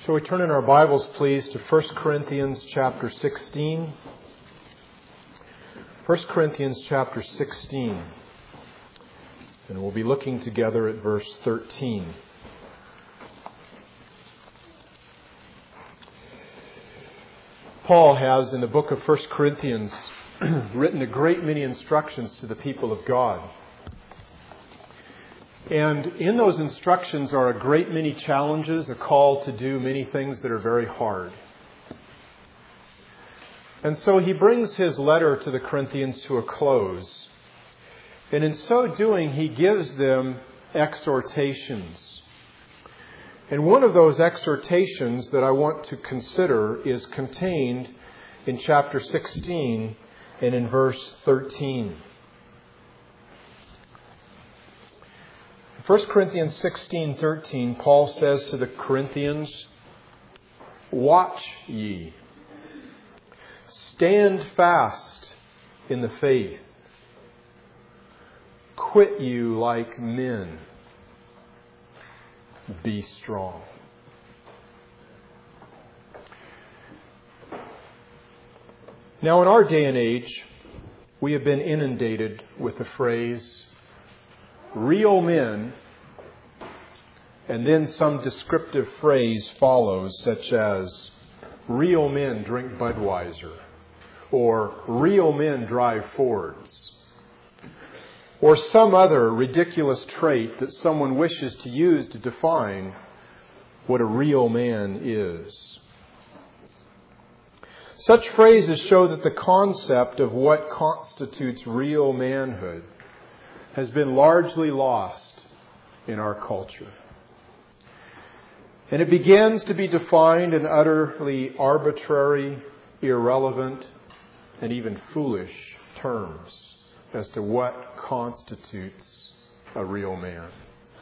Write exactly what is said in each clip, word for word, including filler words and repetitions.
So we turn in our Bibles, please, to First Corinthians chapter sixteen. First Corinthians chapter sixteen. And we'll be looking together at verse thirteen. Paul has, in the book of First Corinthians, written a great many instructions to the people of God. And in those instructions are a great many challenges, a call to do many things that are very hard. And so he brings his letter to the Corinthians to a close. And in so doing, he gives them exhortations. And one of those exhortations that I want to consider is contained in chapter sixteen and in verse thirteen. First Corinthians sixteen thirteen, Paul says to the Corinthians, "Watch ye, stand fast in the faith, quit you like men, be strong." Now, in our day and age, we have been inundated with the phrase, real men, and then some descriptive phrase follows, such as, real men drink Budweiser, or real men drive Fords, or some other ridiculous trait that someone wishes to use to define what a real man is. Such phrases show that the concept of what constitutes real manhood has been largely lost in our culture. And it begins to be defined in utterly arbitrary, irrelevant, and even foolish terms as to what constitutes a real man.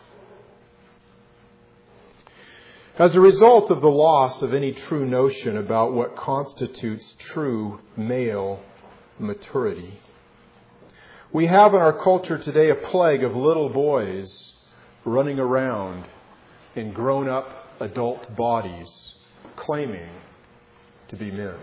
As a result of the loss of any true notion about what constitutes true male maturity, we have in our culture today a plague of little boys running around in grown-up adult bodies claiming to be men.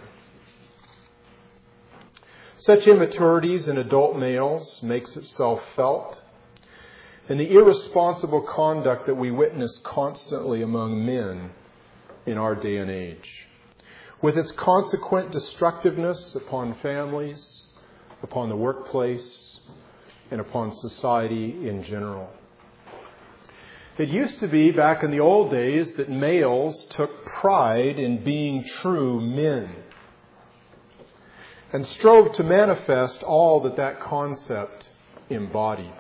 Such immaturities in adult males makes itself felt in the irresponsible conduct that we witness constantly among men in our day and age, with its consequent destructiveness upon families, upon the workplace, and upon society in general. It used to be, back in the old days, that males took pride in being true men and strove to manifest all that that concept embodied.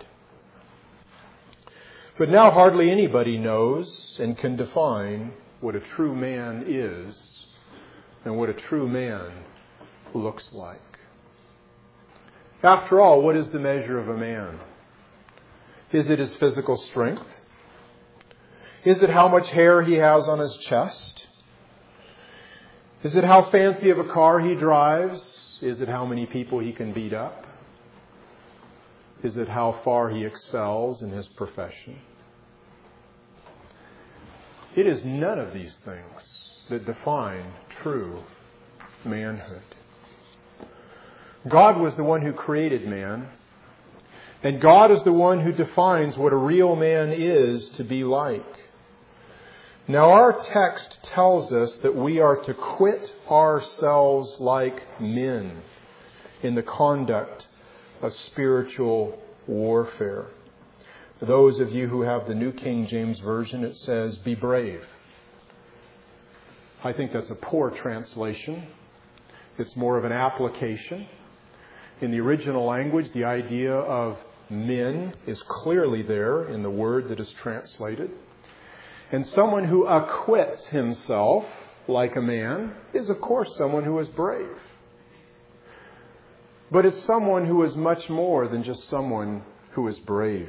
But now hardly anybody knows and can define what a true man is and what a true man looks like. After all, what is the measure of a man? Is it his physical strength? Is it how much hair he has on his chest? Is it how fancy of a car he drives? Is it how many people he can beat up? Is it how far he excels in his profession? It is none of these things that define true manhood. God was the one who created man, and God is the one who defines what a real man is to be like. Now, our text tells us that we are to quit ourselves like men in the conduct of spiritual warfare. For those of you who have the New King James Version, it says, "Be brave." I think that's a poor translation. It's more of an application. In the original language, the idea of men is clearly there in the word that is translated. And someone who acquits himself like a man is, of course, someone who is brave. But it's someone who is much more than just someone who is brave.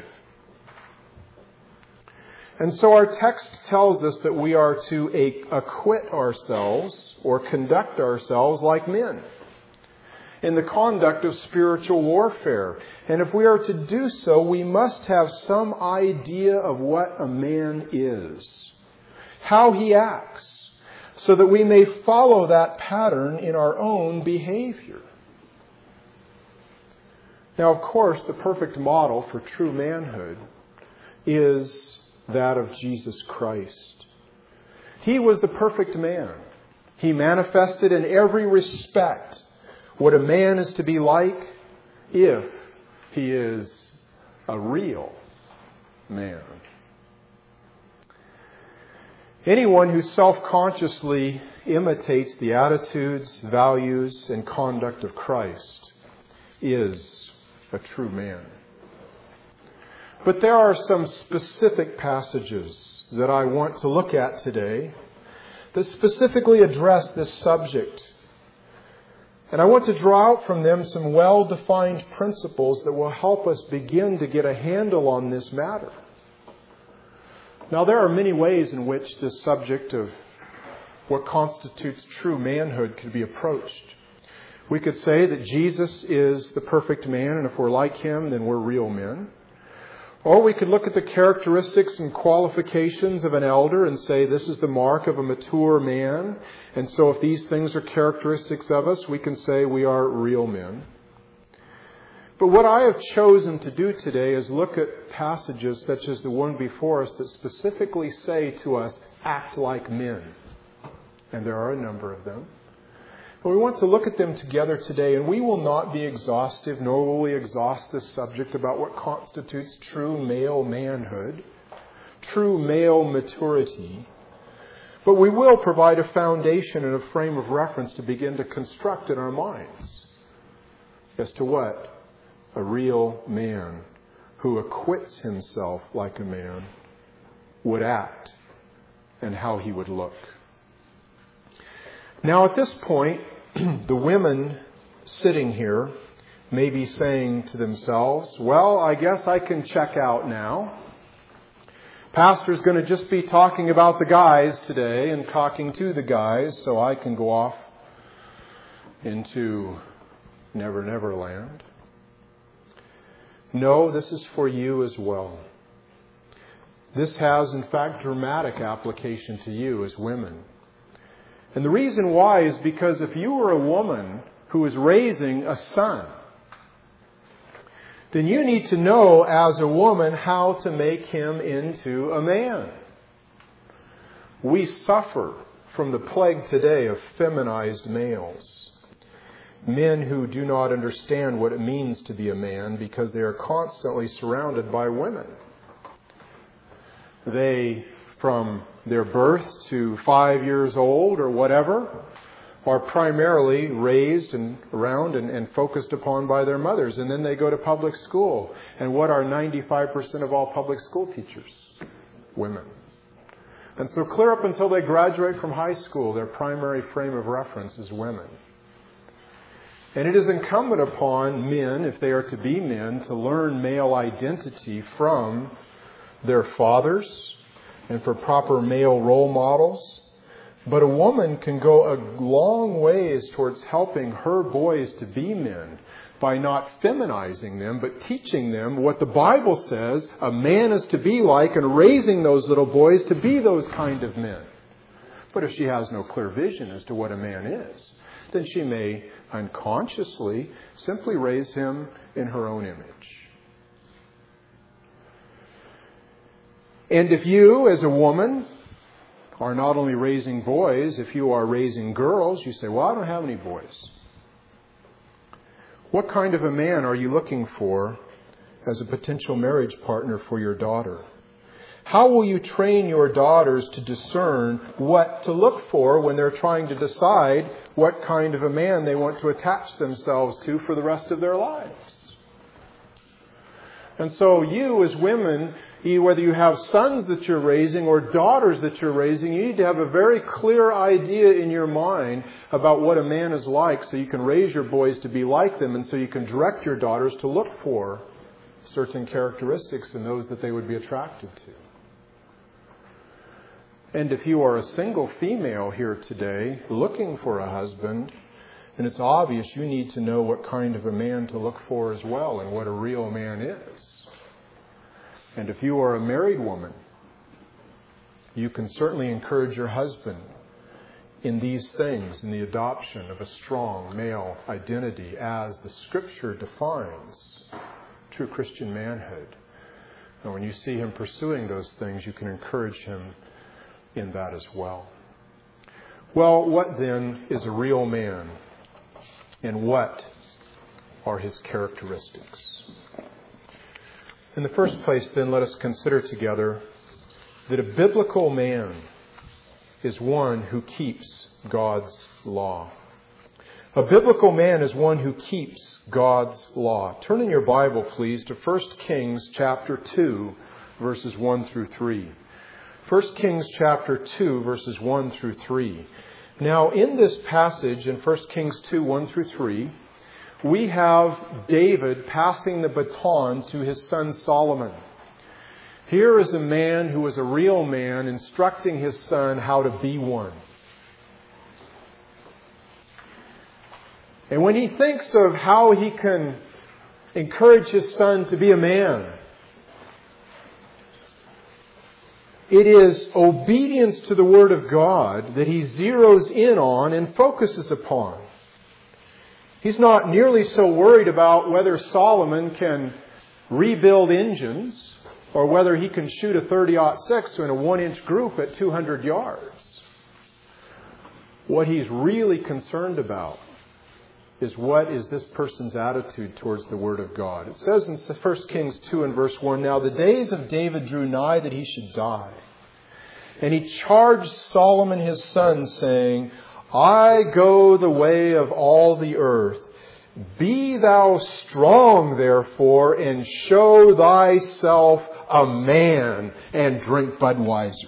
And so our text tells us that we are to acquit ourselves or conduct ourselves like men in the conduct of spiritual warfare. And if we are to do so, we must have some idea of what a man is, how he acts, so that we may follow that pattern in our own behavior. Now, of course, the perfect model for true manhood is that of Jesus Christ. He was the perfect man. He manifested in every respect what a man is to be like if he is a real man. Anyone who self-consciously imitates the attitudes, values, and conduct of Christ is a true man. But there are some specific passages that I want to look at today that specifically address this subject. And I want to draw out from them some well-defined principles that will help us begin to get a handle on this matter. Now, there are many ways in which this subject of what constitutes true manhood could be approached. We could say that Jesus is the perfect man, and if we're like Him, then we're real men. Or we could look at the characteristics and qualifications of an elder and say this is the mark of a mature man. And so if these things are characteristics of us, we can say we are real men. But what I have chosen to do today is look at passages such as the one before us that specifically say to us, act like men. And there are a number of them. But we want to look at them together today, and we will not be exhaustive, nor will we exhaust this subject about what constitutes true male manhood, true male maturity. But we will provide a foundation and a frame of reference to begin to construct in our minds as to what a real man who acquits himself like a man would act and how he would look. Now, at this point, the women sitting here may be saying to themselves, well, I guess I can check out now. Pastor's going to just be talking about the guys today and talking to the guys, so I can go off into Never Never Land. No, this is for you as well. This has, in fact, dramatic application to you as women. And the reason why is because if you were a woman who is raising a son, then you need to know as a woman how to make him into a man. We suffer from the plague today of feminized males. Men who do not understand what it means to be a man because they are constantly surrounded by women. They, from their birth to five years old or whatever, are primarily raised and around and, and focused upon by their mothers. And then they go to public school. And what are ninety-five percent of all public school teachers? Women. And so clear up until they graduate from high school, their primary frame of reference is women. And it is incumbent upon men, if they are to be men, to learn male identity from their fathers and for proper male role models. But a woman can go a long ways towards helping her boys to be men by not feminizing them, but teaching them what the Bible says a man is to be like and raising those little boys to be those kind of men. But if she has no clear vision as to what a man is, then she may unconsciously simply raise him in her own image. And if you, as a woman, are not only raising boys, if you are raising girls, you say, well, I don't have any boys. What kind of a man are you looking for as a potential marriage partner for your daughter? How will you train your daughters to discern what to look for when they're trying to decide what kind of a man they want to attach themselves to for the rest of their lives? And so you as women, whether you have sons that you're raising or daughters that you're raising, you need to have a very clear idea in your mind about what a man is like so you can raise your boys to be like them and so you can direct your daughters to look for certain characteristics in those that they would be attracted to. And if you are a single female here today looking for a husband, then it's obvious you need to know what kind of a man to look for as well and what a real man is. And if you are a married woman, you can certainly encourage your husband in these things, in the adoption of a strong male identity as the Scripture defines true Christian manhood. And when you see him pursuing those things, you can encourage him in that as well. Well, what then is a real man? And what are his characteristics? In the first place, then, let us consider together that a biblical man is one who keeps God's law. A biblical man is one who keeps God's law. Turn in your Bible, please, to First Kings chapter two, verses one through three. First Kings chapter two, verses one through three. Now, in this passage in First Kings two, one through three, we have David passing the baton to his son Solomon. Here is a man who is a real man instructing his son how to be one. And when he thinks of how he can encourage his son to be a man, it is obedience to the Word of God that he zeroes in on and focuses upon. He's not nearly so worried about whether Solomon can rebuild engines or whether he can shoot a thirty aught six in a one-inch group at two hundred yards. What he's really concerned about is what is this person's attitude towards the Word of God. It says in First Kings two and verse one, "Now the days of David drew nigh that he should die. And he charged Solomon his son, saying, I go the way of all the earth. Be thou strong, therefore, and show thyself a man, and drink Budweiser."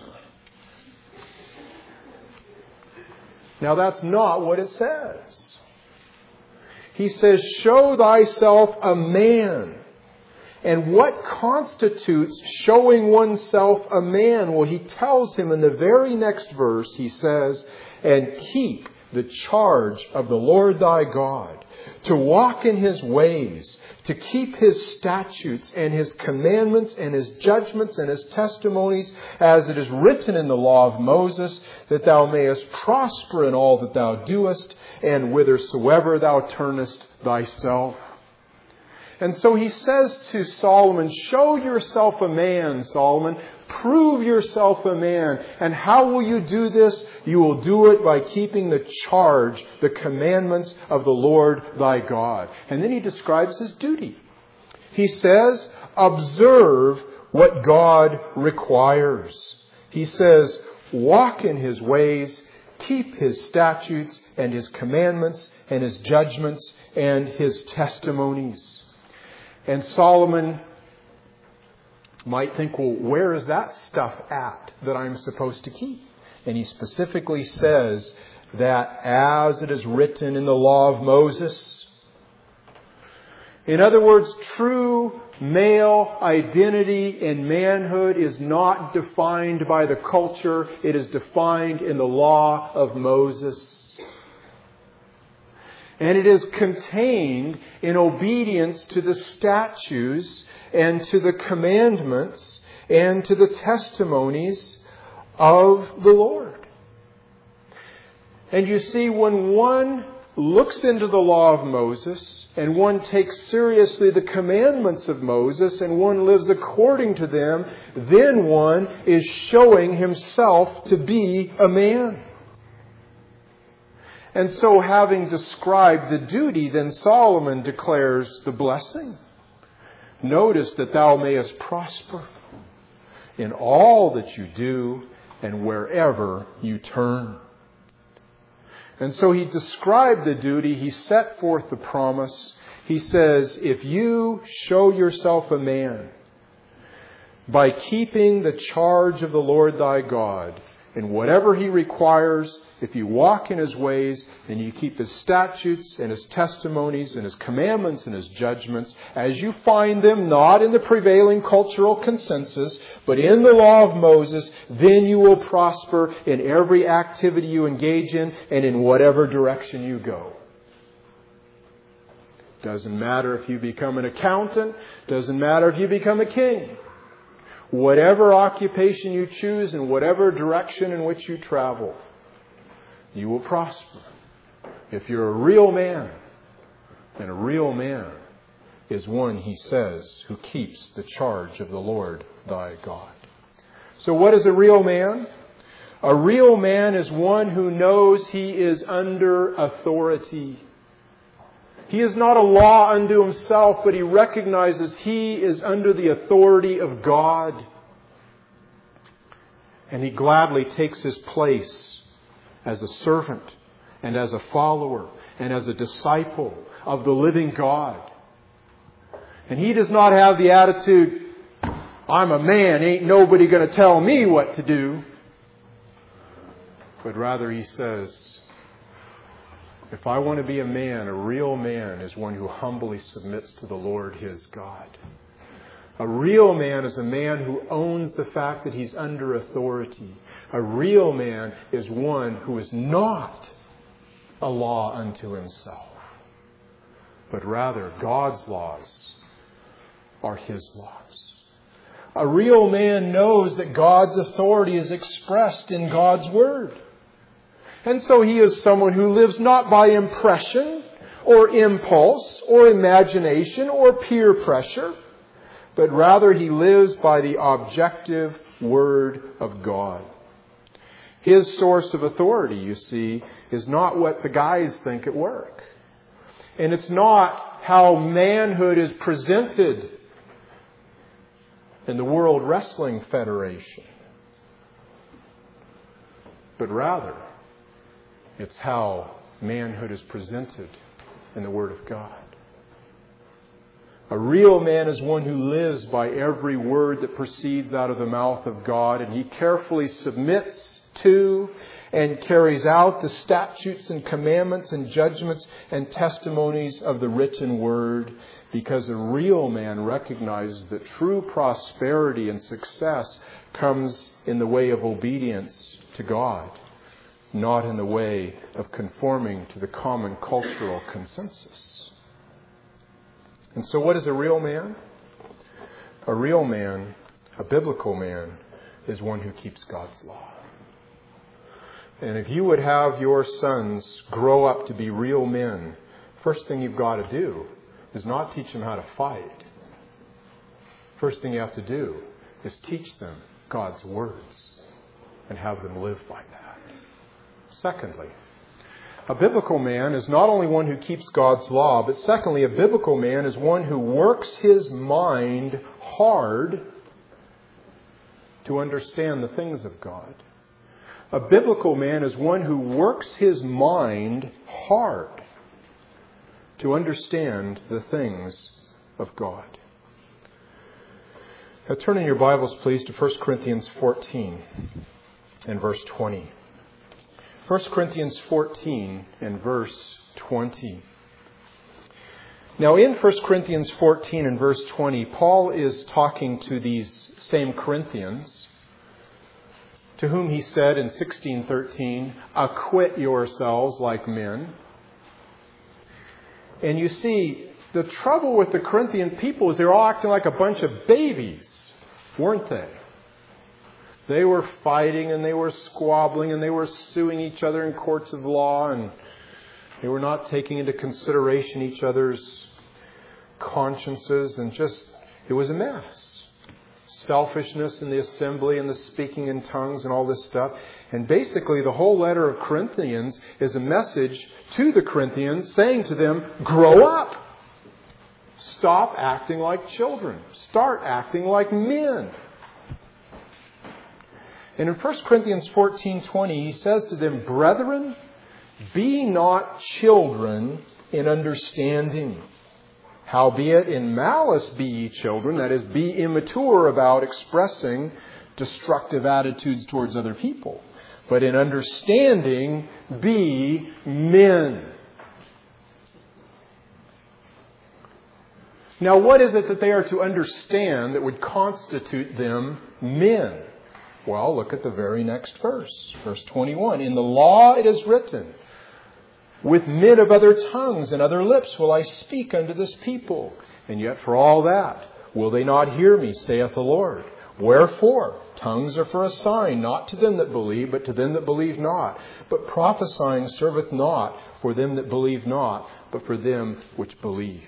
Now that's not what it says. He says, show thyself a man. And what constitutes showing oneself a man? Well, he tells him in the very next verse, he says, and keep the charge of the Lord thy God, to walk in his ways, to keep his statutes and his commandments and his judgments and his testimonies, as it is written in the law of Moses, that thou mayest prosper in all that thou doest, and whithersoever thou turnest thyself. And so he says to Solomon, show yourself a man, Solomon. Prove yourself a man. And how will you do this? You will do it by keeping the charge, the commandments of the Lord thy God. And then he describes his duty. He says, observe what God requires. He says, walk in his ways, keep his statutes and his commandments and his judgments and his testimonies. And Solomon might think, well, where is that stuff at that I'm supposed to keep? And he specifically says that as it is written in the law of Moses. In other words, true male identity and manhood is not defined by the culture. It is defined in the law of Moses. And it is contained in obedience to the statutes and to the commandments and to the testimonies of the Lord. And you see, when one looks into the law of Moses and one takes seriously the commandments of Moses and one lives according to them, then one is showing himself to be a man. And so, having described the duty, then Solomon declares the blessing. Notice that thou mayest prosper in all that you do and wherever you turn. And so he described the duty. He set forth the promise. He says, if you show yourself a man by keeping the charge of the Lord thy God, and whatever he requires, if you walk in his ways and you keep his statutes and his testimonies and his commandments and his judgments, as you find them not in the prevailing cultural consensus, but in the law of Moses, then you will prosper in every activity you engage in and in whatever direction you go. Doesn't matter if you become an accountant. Doesn't matter if you become a king. Whatever occupation you choose and whatever direction in which you travel, you will prosper. If you're a real man, and a real man is one, he says, who keeps the charge of the Lord thy God. So what is a real man? A real man is one who knows he is under authority. He is not a law unto himself, but he recognizes he is under the authority of God. And he gladly takes his place as a servant and as a follower and as a disciple of the living God. And he does not have the attitude, I'm a man, ain't nobody going to tell me what to do. But rather he says, if I want to be a man, a real man is one who humbly submits to the Lord his God. A real man is a man who owns the fact that he's under authority. A real man is one who is not a law unto himself, but rather God's laws are his laws. A real man knows that God's authority is expressed in God's word. And so he is someone who lives not by impression or impulse or imagination or peer pressure, but rather he lives by the objective word of God. His source of authority, you see, is not what the guys think at work. And it's not how manhood is presented in the World Wrestling Federation. But rather, it's how manhood is presented in the Word of God. A real man is one who lives by every word that proceeds out of the mouth of God, and he carefully submits to and carries out the statutes and commandments and judgments and testimonies of the written word, because a real man recognizes that true prosperity and success comes in the way of obedience to God, not in the way of conforming to the common cultural consensus. And so what is a real man? A real man, a biblical man, is one who keeps God's law. And if you would have your sons grow up to be real men, first thing you've got to do is not teach them how to fight. First thing you have to do is teach them God's words and have them live by that. Secondly, a biblical man is not only one who keeps God's law, but secondly, a biblical man is one who works his mind hard to understand the things of God. A biblical man is one who works his mind hard to understand the things of God. Now turn in your Bibles, please, to First Corinthians fourteen and verse twenty. First Corinthians fourteen and verse twenty. Now in First Corinthians fourteen and verse twenty, Paul is talking to these same Corinthians, to whom he said in sixteen thirteen, acquit yourselves like men. And you see, the trouble with the Corinthian people is they're all acting like a bunch of babies, weren't they? They were fighting and they were squabbling and they were suing each other in courts of law, and they were not taking into consideration each other's consciences, and just, it was a mess. Selfishness in the assembly and the speaking in tongues and all this stuff. And basically the whole letter of Corinthians is a message to the Corinthians saying to them, grow up. Stop acting like children. Start acting like men. And in First Corinthians fourteen twenty, he says to them, brethren, be not children in understanding. Howbeit in malice be ye children, that is, be immature about expressing destructive attitudes towards other people. But in understanding, be men. Now, what is it that they are to understand that would constitute them men? Well, look at the very next verse, verse twenty-one. In the law it is written, with men of other tongues and other lips will I speak unto this people. And yet for all that, will they not hear me, saith the Lord? Wherefore, tongues are for a sign, not to them that believe, but to them that believe not. But prophesying serveth not for them that believe not, but for them which believe.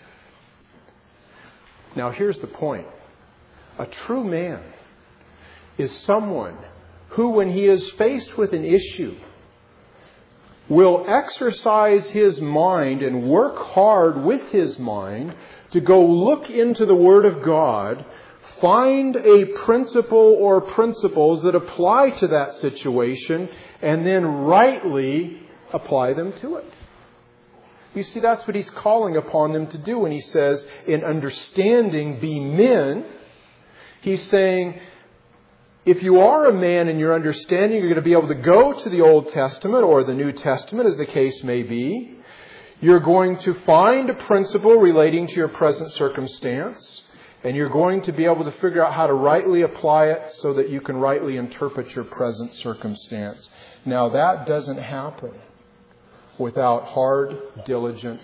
Now here's the point. A true man is someone who, when he is faced with an issue, will exercise his mind and work hard with his mind to go look into the Word of God, find a principle or principles that apply to that situation, and then rightly apply them to it. You see, that's what he's calling upon them to do when he says, in understanding, be men. He's saying, if you are a man in your understanding, you're going to be able to go to the Old Testament or the New Testament, as the case may be. You're going to find a principle relating to your present circumstance, and you're going to be able to figure out how to rightly apply it so that you can rightly interpret your present circumstance. Now, that doesn't happen without hard, diligent,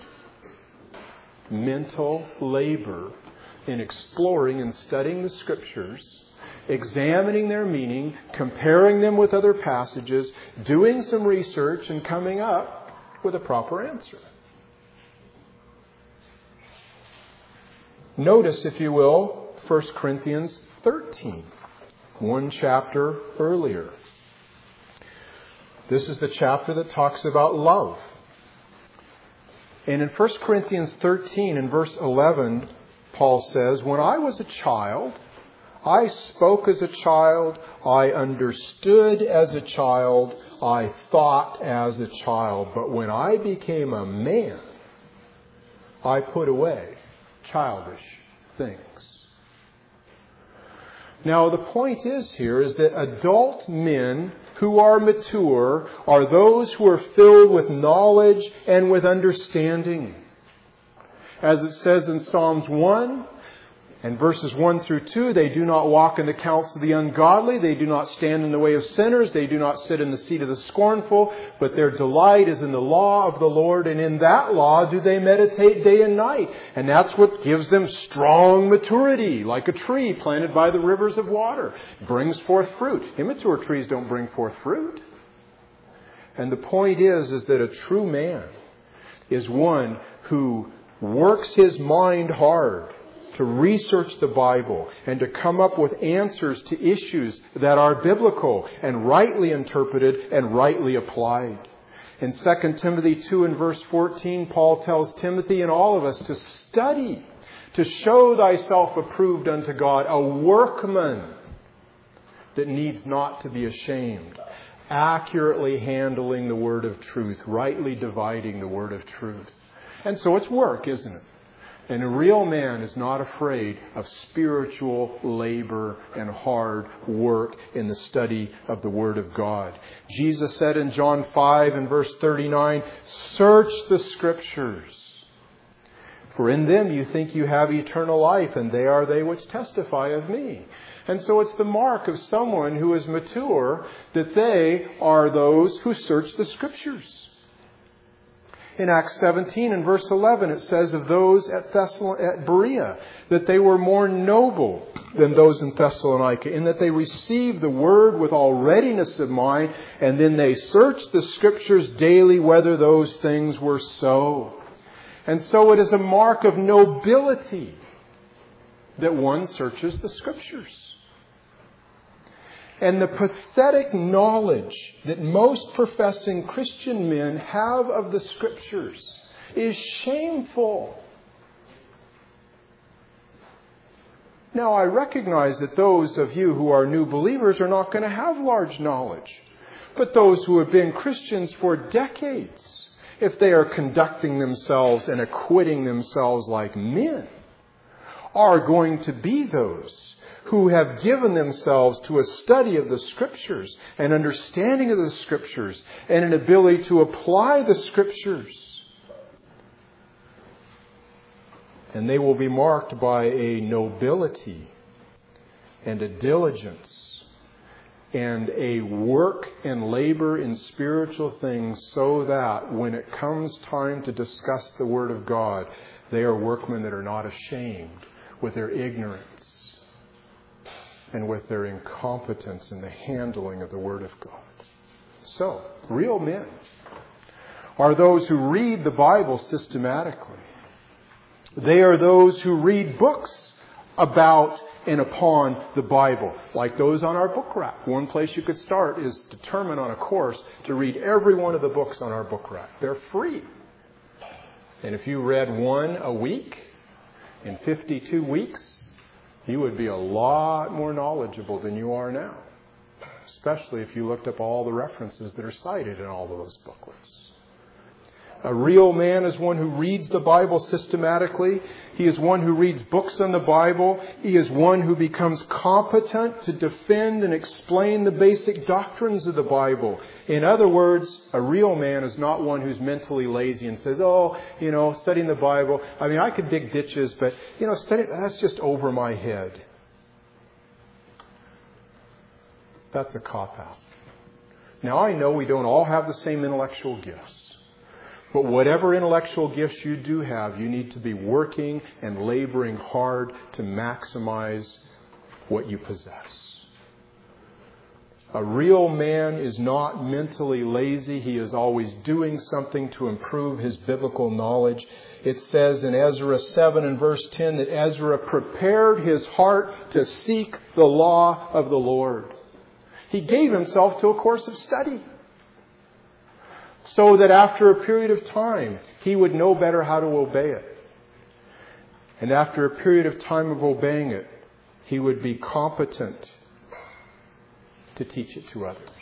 mental labor in exploring and studying the Scriptures, examining their meaning, comparing them with other passages, doing some research, and coming up with a proper answer. Notice, if you will, First Corinthians thirteen, one chapter earlier. This is the chapter that talks about love. And in First Corinthians thirteen, in verse eleven, Paul says, when I was a child, I spoke as a child, I understood as a child, I thought as a child. But when I became a man, I put away childish things. Now, the point is here is that adult men who are mature are those who are filled with knowledge and with understanding. As it says in Psalms one and verses one through two, they do not walk in the counsel of the ungodly, they do not stand in the way of sinners, they do not sit in the seat of the scornful, but their delight is in the law of the Lord, and in that law do they meditate day and night. And that's what gives them strong maturity, like a tree planted by the rivers of water. It brings forth fruit. Immature trees don't bring forth fruit. And the point is, is that a true man is one who works his mind hard to research the Bible and to come up with answers to issues that are biblical and rightly interpreted and rightly applied. In Second Timothy two and verse fourteen, Paul tells Timothy and all of us to study, to show thyself approved unto God, a workman that needs not to be ashamed, accurately handling the word of truth, rightly dividing the word of truth. And so it's work, isn't it? And a real man is not afraid of spiritual labor and hard work in the study of the Word of God. Jesus said in John five and verse thirty-nine, search the Scriptures, for in them you think you have eternal life, and they are they which testify of me. And so it's the mark of someone who is mature that they are those who search the Scriptures. In Acts seventeen and verse eleven, it says of those at, Thessalon- at Berea that they were more noble than those in Thessalonica, in that they received the word with all readiness of mind, and then they searched the Scriptures daily whether those things were so. And so it is a mark of nobility that one searches the Scriptures. And the pathetic knowledge that most professing Christian men have of the Scriptures is shameful. Now, I recognize that those of you who are new believers are not going to have large knowledge. But those who have been Christians for decades, if they are conducting themselves and acquitting themselves like men, are going to be those who have given themselves to a study of the Scriptures, an understanding of the Scriptures, and an ability to apply the Scriptures. And they will be marked by a nobility and a diligence and a work and labor in spiritual things, so that when it comes time to discuss the Word of God, they are workmen that are not ashamed with their ignorance and with their incompetence in the handling of the Word of God. So, real men are those who read the Bible systematically. They are those who read books about and upon the Bible, like those on our book rack. One place you could start is determine on a course to read every one of the books on our book rack. They're free. And if you read one a week in fifty-two weeks, you would be a lot more knowledgeable than you are now, especially if you looked up all the references that are cited in all of those booklets. A real man is one who reads the Bible systematically. He is one who reads books on the Bible. He is one who becomes competent to defend and explain the basic doctrines of the Bible. In other words, a real man is not one who's mentally lazy and says, oh, you know, studying the Bible, I mean, I could dig ditches, but, you know, study, that's just over my head. That's a cop-out. Now, I know we don't all have the same intellectual gifts. But whatever intellectual gifts you do have, you need to be working and laboring hard to maximize what you possess. A real man is not mentally lazy. He is always doing something to improve his biblical knowledge. It says in Ezra seven and verse ten that Ezra prepared his heart to seek the law of the Lord. He gave himself to a course of study, so that after a period of time, he would know better how to obey it. And after a period of time of obeying it, he would be competent to teach it to others.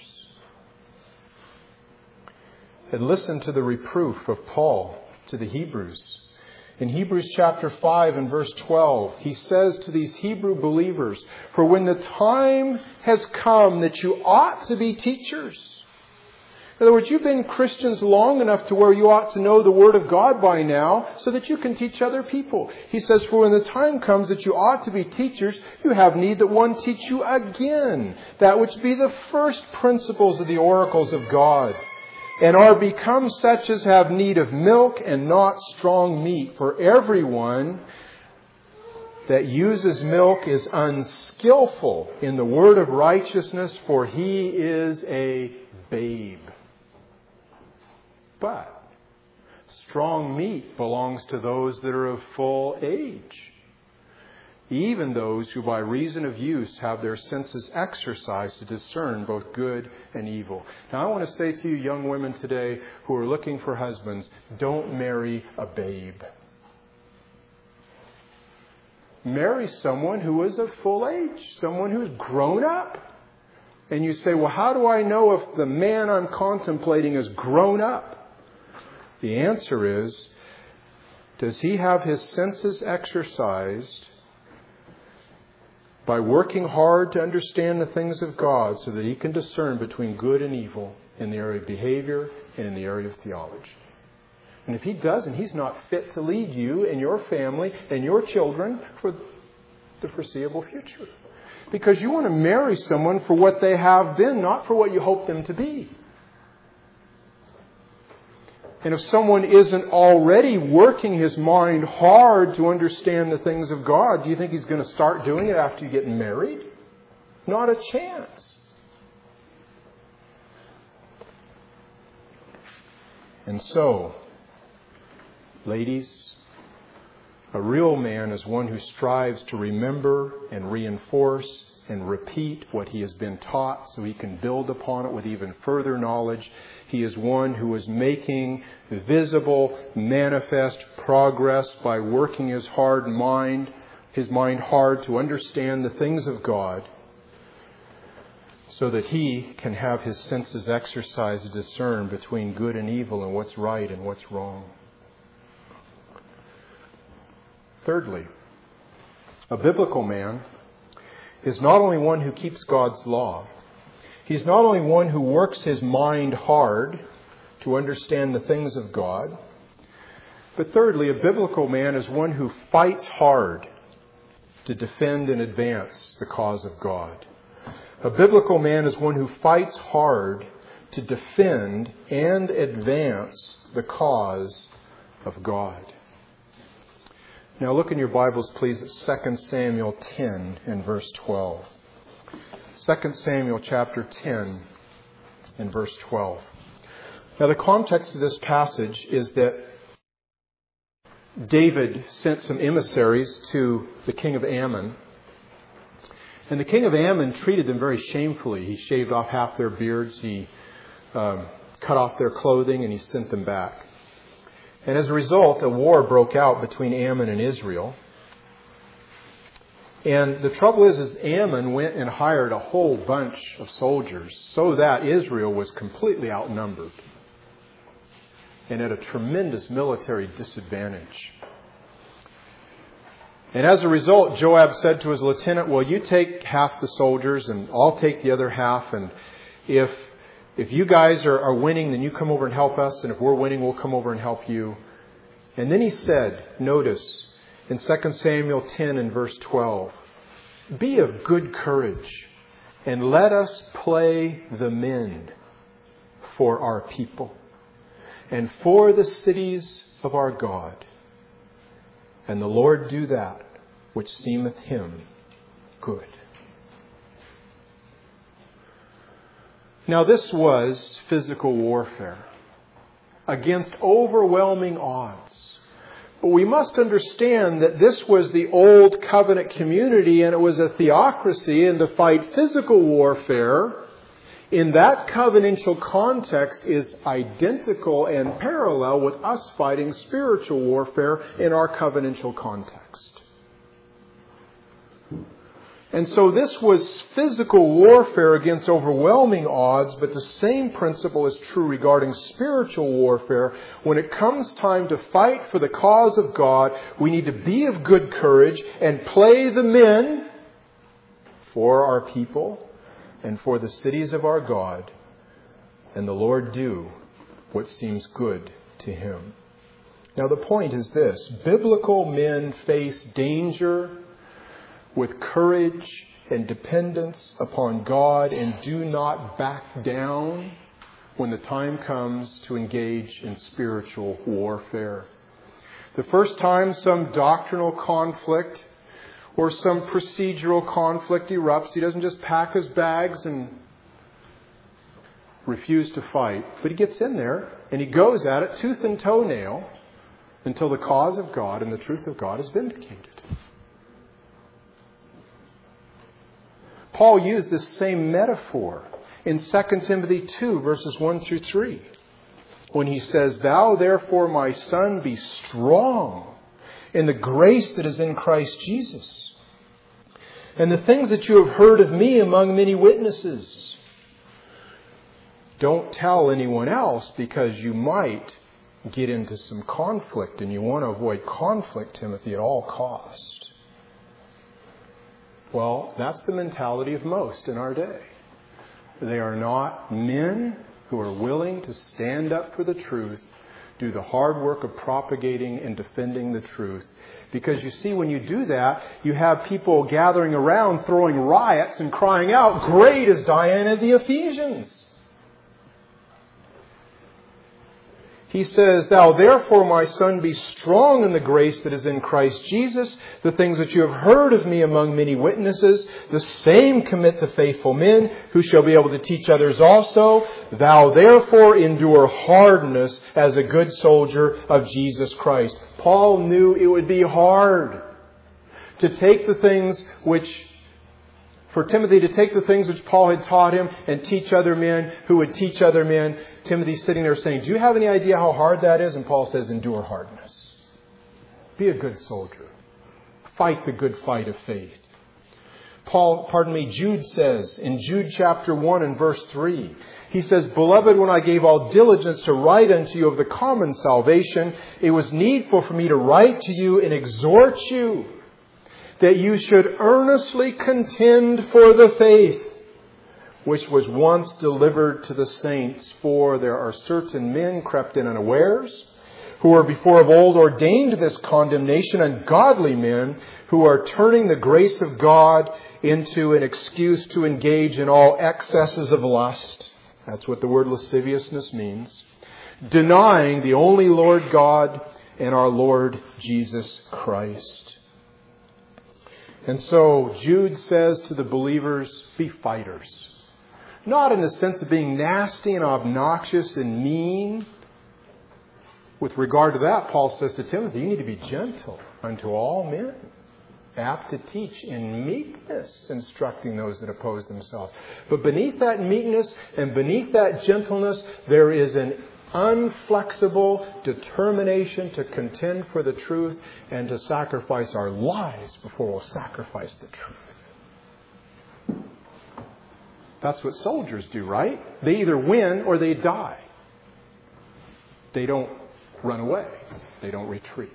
And listen to the reproof of Paul to the Hebrews. In Hebrews chapter five and verse twelve, he says to these Hebrew believers, "For when the time has come that you ought to be teachers." In other words, you've been Christians long enough to where you ought to know the Word of God by now so that you can teach other people. He says, for when the time comes that you ought to be teachers, you have need that one teach you again that which be the first principles of the oracles of God, and are become such as have need of milk and not strong meat. For everyone that uses milk is unskillful in the word of righteousness, for he is a babe. But strong meat belongs to those that are of full age, even those who by reason of use have their senses exercised to discern both good and evil. Now I want to say to you young women today who are looking for husbands, don't marry a babe. Marry someone who is of full age, someone who's grown up. And you say, well, how do I know if the man I'm contemplating is grown up? The answer is, does he have his senses exercised by working hard to understand the things of God so that he can discern between good and evil in the area of behavior and in the area of theology? And if he doesn't, he's not fit to lead you and your family and your children for the foreseeable future. Because you want to marry someone for what they have been, not for what you hope them to be. And if someone isn't already working his mind hard to understand the things of God, do you think he's going to start doing it after you get married? Not a chance. And so, ladies, a real man is one who strives to remember and reinforce and repeat what he has been taught so he can build upon it with even further knowledge. He is one who is making visible, manifest progress by working his hard mind, his mind hard to understand the things of God so that he can have his senses exercised to discern between good and evil and what's right and what's wrong. Thirdly, a biblical man is not only one who keeps God's law, he's not only one who works his mind hard to understand the things of God, but thirdly, a biblical man is one who fights hard to defend and advance the cause of God. A biblical man is one who fights hard to defend and advance the cause of God. Now look in your Bibles, please, at Second Samuel ten and verse twelve. Second Samuel chapter ten and verse twelve. Now the context of this passage is that David sent some emissaries to the king of Ammon. And the king of Ammon treated them very shamefully. He shaved off half their beards, he um, cut off their clothing, and he sent them back. And as a result, a war broke out between Ammon and Israel. And the trouble is, is Ammon went and hired a whole bunch of soldiers so that Israel was completely outnumbered and at a tremendous military disadvantage. And as a result, Joab said to his lieutenant, well, you take half the soldiers and I'll take the other half. And if if you guys are, are winning, then you come over and help us. And if we're winning, we'll come over and help you. And then he said, notice, in Second Samuel ten and verse twelve, be of good courage and let us play the men for our people and for the cities of our God. And the Lord do that which seemeth him good. Now this was physical warfare against overwhelming odds. But we must understand that this was the old covenant community and it was a theocracy, and to fight physical warfare in that covenantal context is identical and parallel with us fighting spiritual warfare in our covenantal context. And so this was physical warfare against overwhelming odds, but the same principle is true regarding spiritual warfare. When it comes time to fight for the cause of God, we need to be of good courage and play the men for our people and for the cities of our God, and the Lord do what seems good to him. Now the point is this: biblical men face danger with courage and dependence upon God and do not back down when the time comes to engage in spiritual warfare. The first time some doctrinal conflict or some procedural conflict erupts, he doesn't just pack his bags and refuse to fight, but he gets in there and he goes at it tooth and toenail until the cause of God and the truth of God is vindicated. Paul used this same metaphor in Second Timothy two, verses one through three, when he says, "Thou therefore, my son, be strong in the grace that is in Christ Jesus. And the things that you have heard of me among many witnesses, don't tell anyone else, because you might get into some conflict, and you want to avoid conflict, Timothy, at all cost." Well, that's the mentality of most in our day. They are not men who are willing to stand up for the truth, do the hard work of propagating and defending the truth. Because you see, when you do that, you have people gathering around, throwing riots and crying out, "Great is Diana of the Ephesians." He says, "Thou therefore, my son, be strong in the grace that is in Christ Jesus. The things that you have heard of me among many witnesses, the same commit to faithful men, who shall be able to teach others also. Thou therefore endure hardness as a good soldier of Jesus Christ." Paul knew it would be hard to take the things which, for Timothy to take the things which Paul had taught him and teach other men who would teach other men. Timothy's sitting there saying, "Do you have any idea how hard that is?" And Paul says, "Endure hardness. Be a good soldier. Fight the good fight of faith." Paul, pardon me, Jude says in Jude chapter one and verse three, he says, "Beloved, when I gave all diligence to write unto you of the common salvation, it was needful for me to write to you and exhort you that you should earnestly contend for the faith which was once delivered to the saints. For there are certain men crept in unawares, who were before of old ordained to this condemnation, ungodly men, who are turning the grace of God into an excuse to engage in all excesses of lust." That's what the word lasciviousness means. "Denying the only Lord God and our Lord Jesus Christ." And so Jude says to the believers, be fighters. Not in the sense of being nasty and obnoxious and mean. With regard to that, Paul says to Timothy, you need to be gentle unto all men, apt to teach, in meekness, instructing those that oppose themselves. But beneath that meekness and beneath that gentleness, there is an unflexible determination to contend for the truth and to sacrifice our lives before we'll sacrifice the truth. That's what soldiers do, right? They either win or they die. They don't run away. They don't retreat.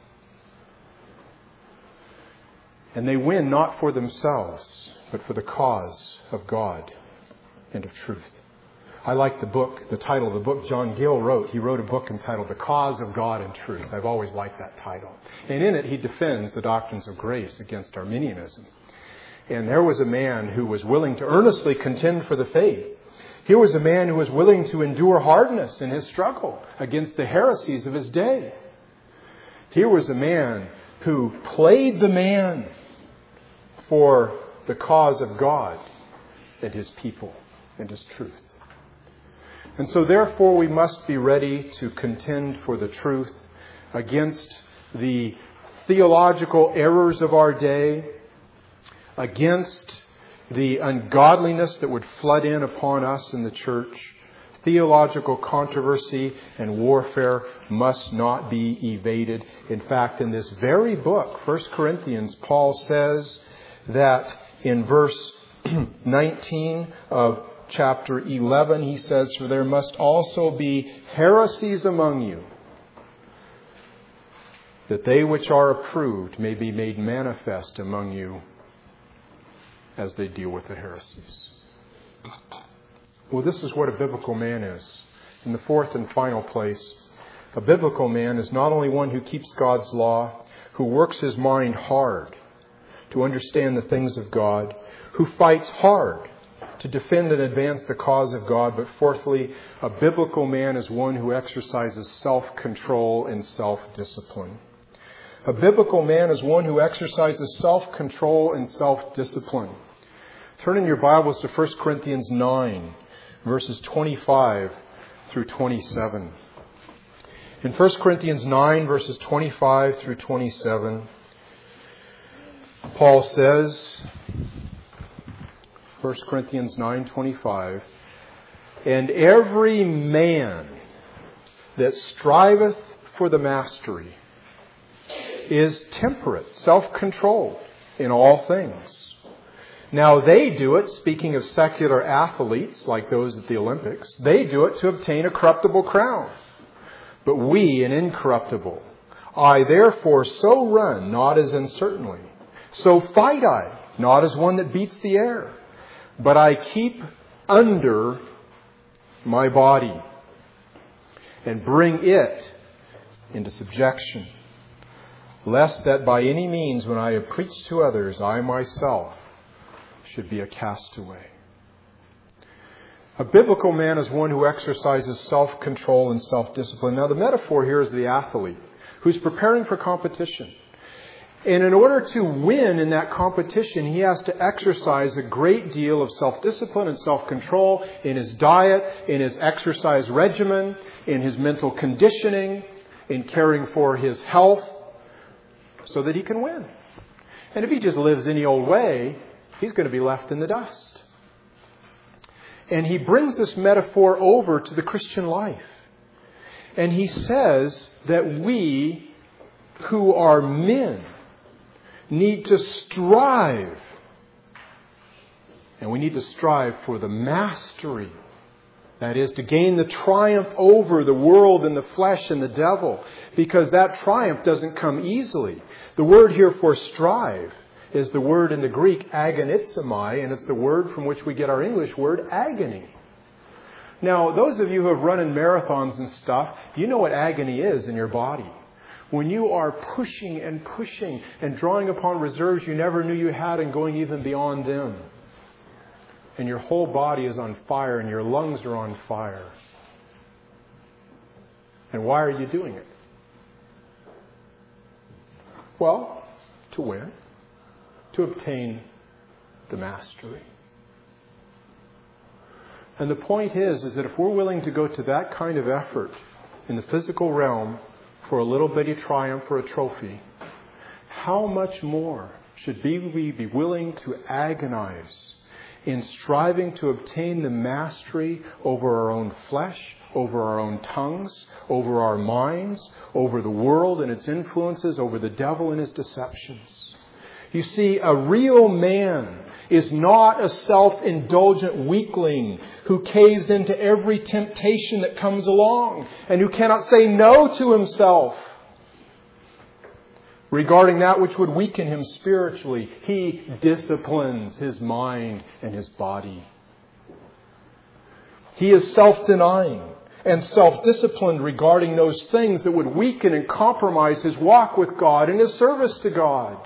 And they win not for themselves, but for the cause of God and of truth. I like the book, the title of the book John Gill wrote. He wrote a book entitled The Cause of God and Truth. I've always liked that title. And in it, he defends the doctrines of grace against Arminianism. And there was a man who was willing to earnestly contend for the faith. Here was a man who was willing to endure hardness in his struggle against the heresies of his day. Here was a man who played the man for the cause of God and His people and His truth. And so therefore we must be ready to contend for the truth against the theological errors of our day, against the ungodliness that would flood in upon us in the church. Theological controversy and warfare must not be evaded. In fact, in this very book, First Corinthians, Paul says that in verse nineteen of chapter eleven, he says, for there must also be heresies among you, that they which are approved may be made manifest among you as they deal with the heresies. Well, this is what a biblical man is. In the fourth and final place, a biblical man is not only one who keeps God's law, who works his mind hard to understand the things of God, who fights hard to defend and advance the cause of God, but fourthly, a biblical man is one who exercises self-control and self-discipline. A biblical man is one who exercises self-control and self-discipline. Turn in your Bibles to First Corinthians nine, verses twenty-five through twenty-seven. In First Corinthians nine, verses twenty-five through twenty-seven, Paul says, First Corinthians nine twenty-five, and every man that striveth for the mastery is temperate, self-controlled in all things. Now they do it, speaking of secular athletes like those at the Olympics, they do it to obtain a corruptible crown, but we an incorruptible. I therefore so run, not as uncertainly. So fight I, not as one that beats the air, but I keep under my body and bring it into subjection, lest that by any means when I have preached to others, I myself should be a castaway. A biblical man is one who exercises self-control and self-discipline. Now the metaphor here is the athlete who's preparing for competition. And in order to win in that competition, he has to exercise a great deal of self-discipline and self-control in his diet, in his exercise regimen, in his mental conditioning, in caring for his health, so that he can win. And if he just lives any old way, he's going to be left in the dust. And he brings this metaphor over to the Christian life. And he says that we who are men need to strive. And we need to strive for the mastery. That is, to gain the triumph over the world and the flesh and the devil. Because that triumph doesn't come easily. The word here for strive is the word in the Greek agonizomai, and it's the word from which we get our English word agony. Now, those of you who have run in marathons and stuff, you know what agony is in your body. When you are pushing and pushing and drawing upon reserves you never knew you had and going even beyond them. And your whole body is on fire and your lungs are on fire. And why are you doing it? Well, to win. to obtain the mastery. And the point is, is that if we're willing to go to that kind of effort in the physical realm for a little bitty triumph or a trophy, how much more should we be willing to agonize in striving to obtain the mastery over our own flesh, over our own tongues, over our minds, over the world and its influences, over the devil and his deceptions. You see, a real man is not a self-indulgent weakling who caves into every temptation that comes along and who cannot say no to himself regarding that which would weaken him spiritually. He disciplines his mind and his body. He is self-denying and self-disciplined regarding those things that would weaken and compromise his walk with God and his service to God.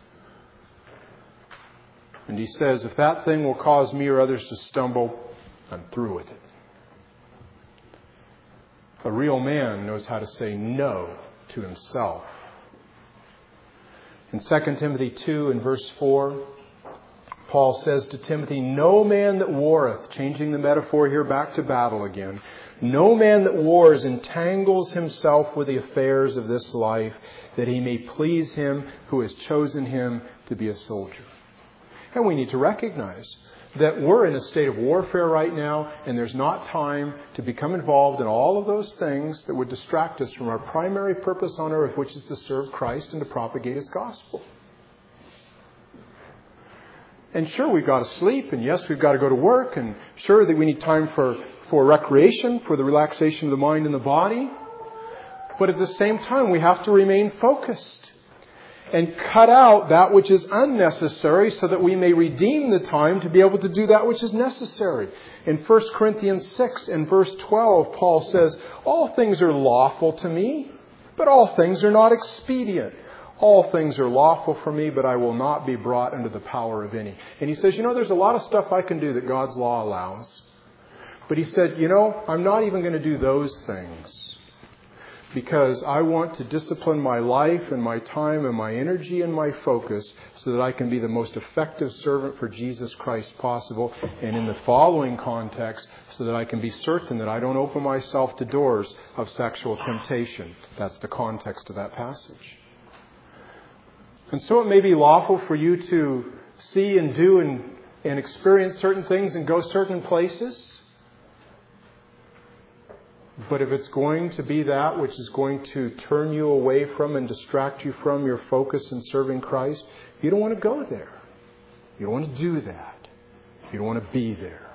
And he says, if that thing will cause me or others to stumble, I'm through with it. A real man knows how to say no to himself. In Second Timothy two and verse four, Paul says to Timothy, no man that warreth, changing the metaphor here back to battle again, no man that wars entangles himself with the affairs of this life, that he may please him who has chosen him to be a soldier. And we need to recognize that we're in a state of warfare right now, and there's not time to become involved in all of those things that would distract us from our primary purpose on earth, which is to serve Christ and to propagate His gospel. And sure, we've got to sleep, and yes, we've got to go to work, and sure that we need time for, for recreation, for the relaxation of the mind and the body. But at the same time, we have to remain focused and cut out that which is unnecessary so that we may redeem the time to be able to do that which is necessary. In First Corinthians six and verse twelve, Paul says, all things are lawful to me, but all things are not expedient. All things are lawful for me, but I will not be brought under the power of any. And he says, you know, there's a lot of stuff I can do that God's law allows. But he said, you know, I'm not even going to do those things, because I want to discipline my life and my time and my energy and my focus so that I can be the most effective servant for Jesus Christ possible. And in the following context, so that I can be certain that I don't open myself to doors of sexual temptation. That's the context of that passage. And so it may be lawful for you to see and do and, and experience certain things and go certain places. But if it's going to be that which is going to turn you away from and distract you from your focus in serving Christ, you don't want to go there. You don't want to do that. You don't want to be there.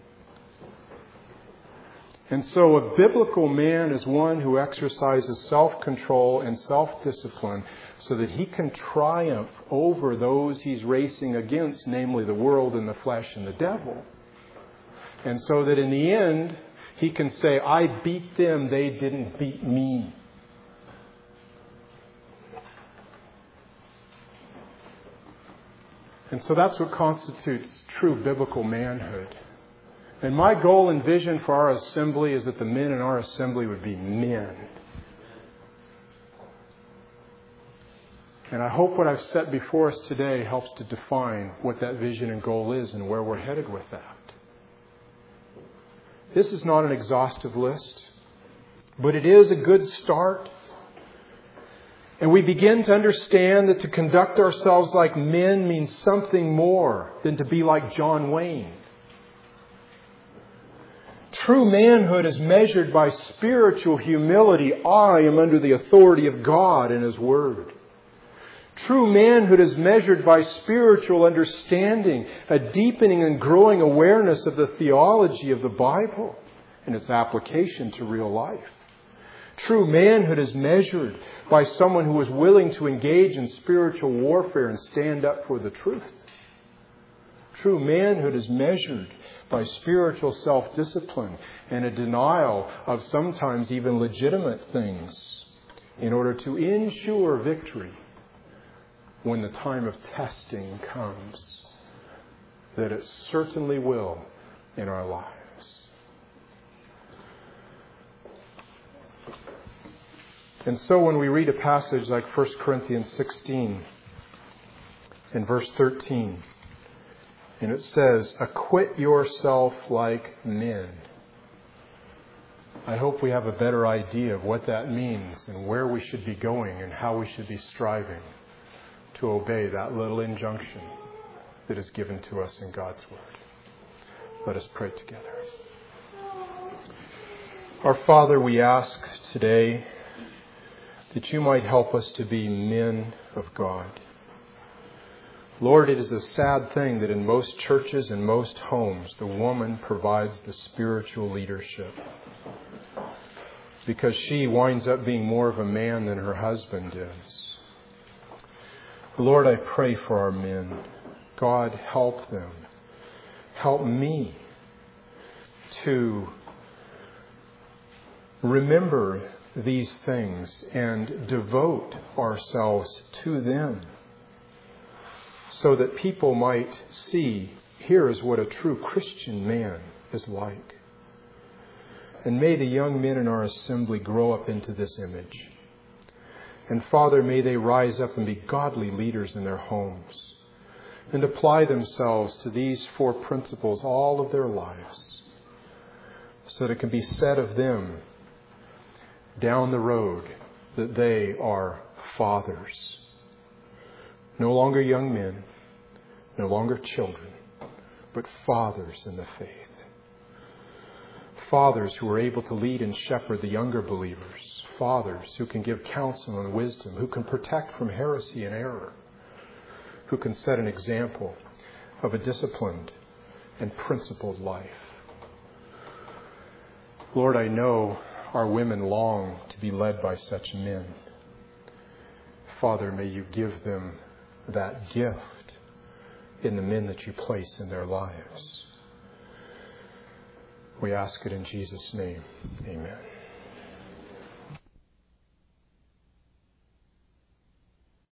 And so a biblical man is one who exercises self-control and self-discipline so that he can triumph over those he's racing against, namely the world and the flesh and the devil. And so that in the end, he can say, I beat them, they didn't beat me. And so that's what constitutes true biblical manhood. And my goal and vision for our assembly is that the men in our assembly would be men. And I hope what I've set before us today helps to define what that vision and goal is and where we're headed with that. This is not an exhaustive list, but it is a good start. And we begin to understand that to conduct ourselves like men means something more than to be like John Wayne. True manhood is measured by spiritual humility. I am under the authority of God and His Word. True manhood is measured by spiritual understanding, a deepening and growing awareness of the theology of the Bible and its application to real life. True manhood is measured by someone who is willing to engage in spiritual warfare and stand up for the truth. True manhood is measured by spiritual self-discipline and a denial of sometimes even legitimate things in order to ensure victory when the time of testing comes, that it certainly will in our lives. And so when we read a passage like First Corinthians sixteen, in verse thirteen. And it says, acquit yourself like men. I hope we have a better idea of what that means and where we should be going and how we should be striving to obey that little injunction that is given to us in God's Word. Let us pray together. Our Father, we ask today that you might help us to be men of God. Lord, it is a sad thing that in most churches and most homes, the woman provides the spiritual leadership because she winds up being more of a man than her husband is. Lord, I pray for our men. God, help them. Help me to remember these things and devote ourselves to them so that people might see, here is what a true Christian man is like. And may the young men in our assembly grow up into this image. And Father, may they rise up and be godly leaders in their homes and apply themselves to these four principles all of their lives so that it can be said of them down the road that they are fathers. No longer young men, no longer children, but fathers in the faith. Fathers who are able to lead and shepherd the younger believers. Fathers who can give counsel and wisdom, who can protect from heresy and error, who can set an example of a disciplined and principled life. Lord, I know our women long to be led by such men. Father, may you give them that gift in the men that you place in their lives. We ask it in Jesus' name. Amen.